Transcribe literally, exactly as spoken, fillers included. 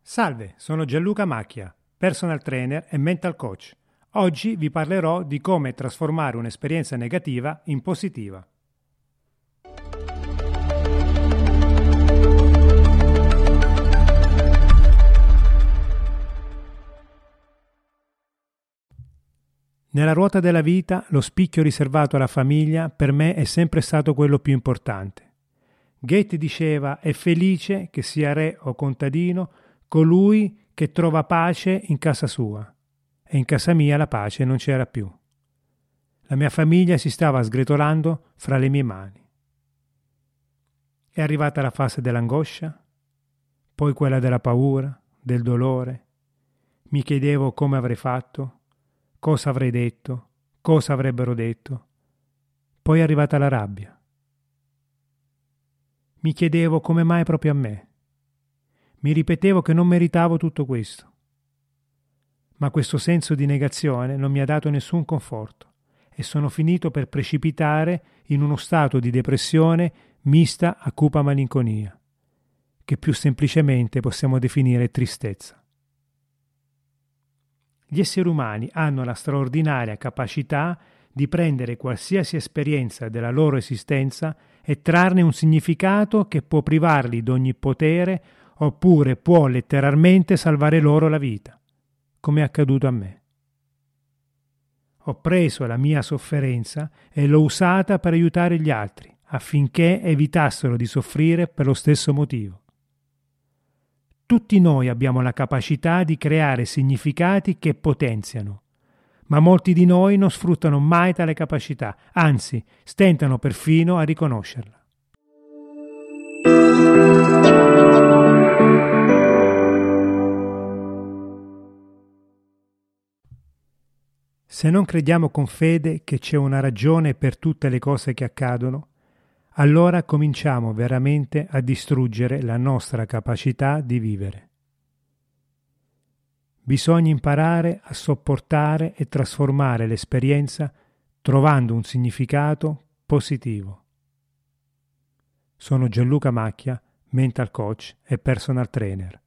Salve, sono Gianluca Macchia, personal trainer e mental coach. Oggi vi parlerò di come trasformare un'esperienza negativa in positiva. Nella ruota della vita, lo spicchio riservato alla famiglia per me è sempre stato quello più importante. Goethe diceva: è felice, che sia re o contadino, colui che trova pace in casa sua. E in casa mia la pace non c'era più. La mia famiglia si stava sgretolando fra le mie mani. È arrivata la fase dell'angoscia, poi quella della paura, del dolore. Mi chiedevo come avrei fatto, cosa avrei detto, cosa avrebbero detto. Poi è arrivata la rabbia. Mi chiedevo come mai proprio a me. Mi ripetevo che non meritavo tutto questo. Ma questo senso di negazione non mi ha dato nessun conforto e sono finito per precipitare in uno stato di depressione mista a cupa malinconia, che più semplicemente possiamo definire tristezza. Gli esseri umani hanno la straordinaria capacità di prendere qualsiasi esperienza della loro esistenza e trarne un significato che può privarli di ogni potere oppure può letteralmente salvare loro la vita, come è accaduto a me. Ho preso la mia sofferenza e l'ho usata per aiutare gli altri, affinché evitassero di soffrire per lo stesso motivo. Tutti noi abbiamo la capacità di creare significati che potenziano, ma molti di noi non sfruttano mai tale capacità, anzi, stentano perfino a riconoscerla. Se non crediamo con fede che c'è una ragione per tutte le cose che accadono, allora cominciamo veramente a distruggere la nostra capacità di vivere. Bisogna imparare a sopportare e trasformare l'esperienza trovando un significato positivo. Sono Gianluca Macchia, mental coach e personal trainer.